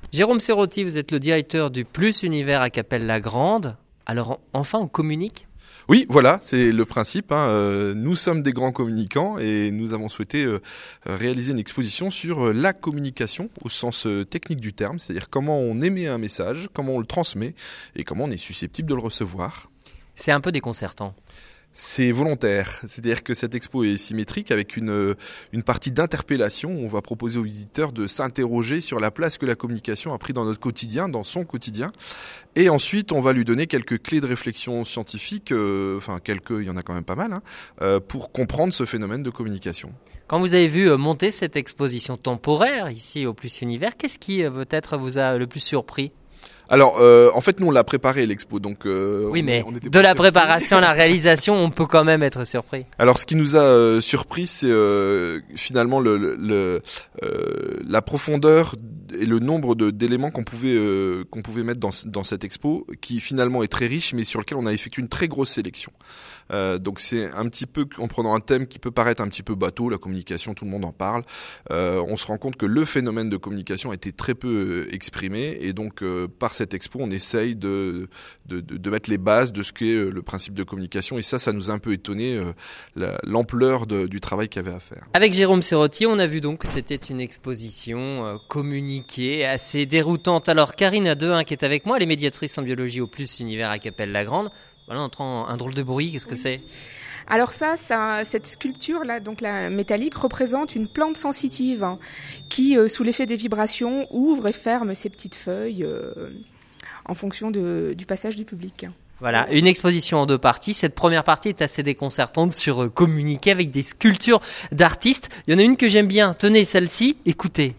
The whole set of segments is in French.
Jérôme Serrotti, vous êtes le directeur du Plus Univers à Cappelle-la-Grande. Alors enfin, on communique ? Oui, voilà, c'est le principe. Nous sommes des grands communicants et nous avons souhaité réaliser une exposition sur la communication au sens technique du terme, c'est-à-dire comment on émet un message, comment on le transmet et comment on est susceptible de le recevoir. C'est un peu déconcertant. C'est volontaire, c'est-à-dire que cette expo est symétrique avec une partie d'interpellation où on va proposer aux visiteurs de s'interroger sur la place que la communication a pris dans notre quotidien, dans son quotidien. Et ensuite, on va lui donner quelques clés de réflexion scientifique, il y en a quand même pas mal, pour comprendre ce phénomène de communication. Quand vous avez vu monter cette exposition temporaire ici au Plus Univers, qu'est-ce qui peut-être vous a le plus surpris ? Alors, en fait, nous, on l'a préparé, l'expo. Donc, oui, mais de la préparation à la réalisation, on peut quand même être surpris. Alors, ce qui nous a surpris, c'est finalement la profondeur et le nombre d'éléments qu'on pouvait mettre dans cette expo, qui finalement est très riche, mais sur lequel on a effectué une très grosse sélection. Donc c'est un petit peu, en prenant un thème qui peut paraître un petit peu bateau, la communication, tout le monde en parle, on se rend compte que le phénomène de communication a été très peu exprimé, et donc par cette expo on essaye de mettre les bases de ce qu'est le principe de communication, et ça nous a un peu étonné, l'ampleur du travail qu'il y avait à faire. Avec Jérôme Serrotti, on a vu donc que c'était une exposition communiquée assez déroutante. Alors Karine Adehin qui est avec moi, elle est médiatrice en biologie au Plus Univers à Cappelle-la-Grande. Voilà, on entend un drôle de bruit, qu'est-ce que c'est ? Alors cette sculpture-là, donc la métallique, représente une plante sensitive qui, sous l'effet des vibrations, ouvre et ferme ses petites feuilles en fonction du passage du public. Voilà, une exposition en 2 parties. Cette première partie est assez déconcertante sur communiquer avec des sculptures d'artistes. Il y en a une que j'aime bien, tenez celle-ci, écoutez.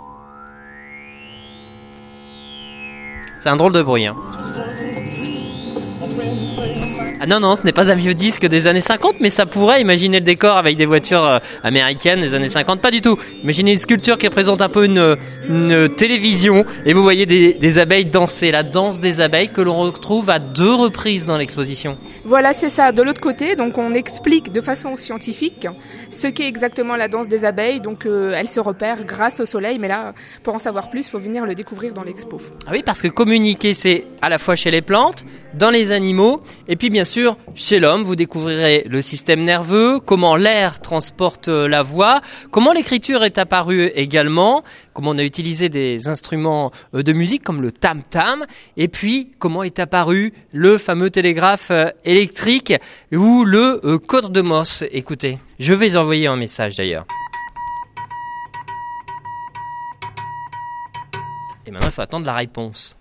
C'est un drôle de bruit, hein. Ah non, ce n'est pas un vieux disque des années 50, mais ça pourrait, imaginer le décor avec des voitures américaines des années 50, pas du tout. Imaginez une sculpture qui représente un peu une télévision, et vous voyez des abeilles danser, la danse des abeilles que l'on retrouve à 2 reprises dans l'exposition. Voilà, c'est ça. De l'autre côté, donc on explique de façon scientifique ce qu'est exactement la danse des abeilles. Donc elle se repère grâce au soleil, mais là, pour en savoir plus, il faut venir le découvrir dans l'expo. Ah oui, parce que communiquer, c'est à la fois chez les plantes, dans les animaux, et puis bien sûr chez l'homme. Vous découvrirez le système nerveux, comment l'air transporte la voix, comment l'écriture est apparue également, comment on a utilisé des instruments de musique comme le tam-tam, et puis comment est apparu le fameux télégraphe électrique ou le code de Morse. Écoutez, je vais envoyer un message d'ailleurs. Et maintenant, il faut attendre la réponse.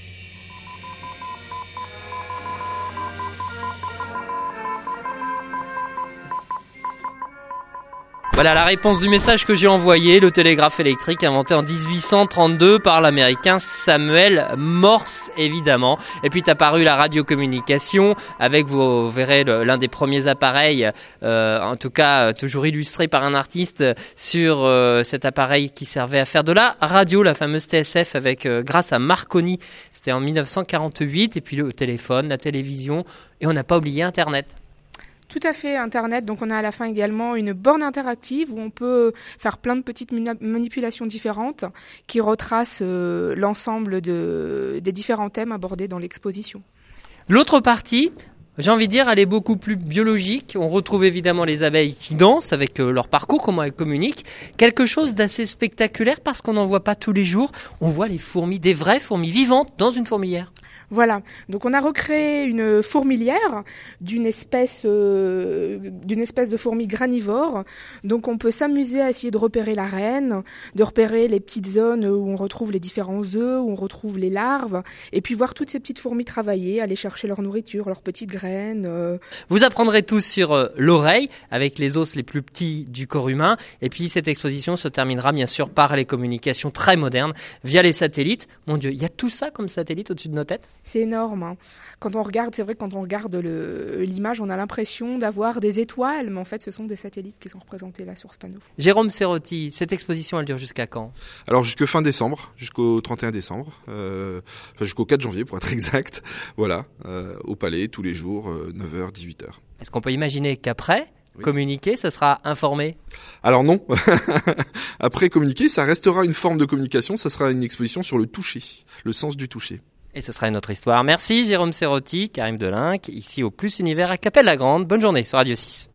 Voilà la réponse du message que j'ai envoyé, le télégraphe électrique inventé en 1832 par l'américain Samuel Morse, évidemment. Et puis est apparue la radiocommunication avec, vous verrez, l'un des premiers appareils, en tout cas toujours illustré par un artiste, sur cet appareil qui servait à faire de la radio, la fameuse TSF, grâce à Marconi. C'était en 1948, et puis le téléphone, la télévision, et on n'a pas oublié Internet. Tout à fait, Internet. Donc on a à la fin également une borne interactive où on peut faire plein de petites manipulations différentes qui retracent l'ensemble des différents thèmes abordés dans l'exposition. L'autre partie, j'ai envie de dire, elle est beaucoup plus biologique. On retrouve évidemment les abeilles qui dansent avec leur parcours, comment elles communiquent. Quelque chose d'assez spectaculaire parce qu'on n'en voit pas tous les jours. On voit les fourmis, des vraies fourmis vivantes dans une fourmilière. Voilà, donc on a recréé une fourmilière d'une espèce de fourmi granivore. Donc on peut s'amuser à essayer de repérer la reine, de repérer les petites zones où on retrouve les différents œufs, où on retrouve les larves, et puis voir toutes ces petites fourmis travailler, aller chercher leur nourriture, leurs petites graines. Vous apprendrez tous sur l'oreille, avec les os les plus petits du corps humain. Et puis cette exposition se terminera bien sûr par les communications très modernes via les satellites. Mon Dieu, il y a tout ça comme satellite au-dessus de nos têtes ? C'est énorme, hein. Quand on regarde l'image, on a l'impression d'avoir des étoiles, mais en fait, ce sont des satellites qui sont représentés là sur ce panneau. Jérôme Serrotti, cette exposition, elle dure jusqu'à quand ? Alors, jusqu'à fin décembre, jusqu'au 31 décembre, jusqu'au 4 janvier pour être exact. Voilà, au Palais, tous les jours, 9h, 18h. Est-ce qu'on peut imaginer qu'après, Oui. Communiquer, ça sera informer? Alors non. Après communiquer, ça restera une forme de communication. Ça sera une exposition sur le toucher, le sens du toucher. Et ce sera une autre histoire. Merci Jérôme Serrotti, Karim Delinck, ici au Plus Univers à Capelle-la-Grande. Bonne journée sur Radio 6.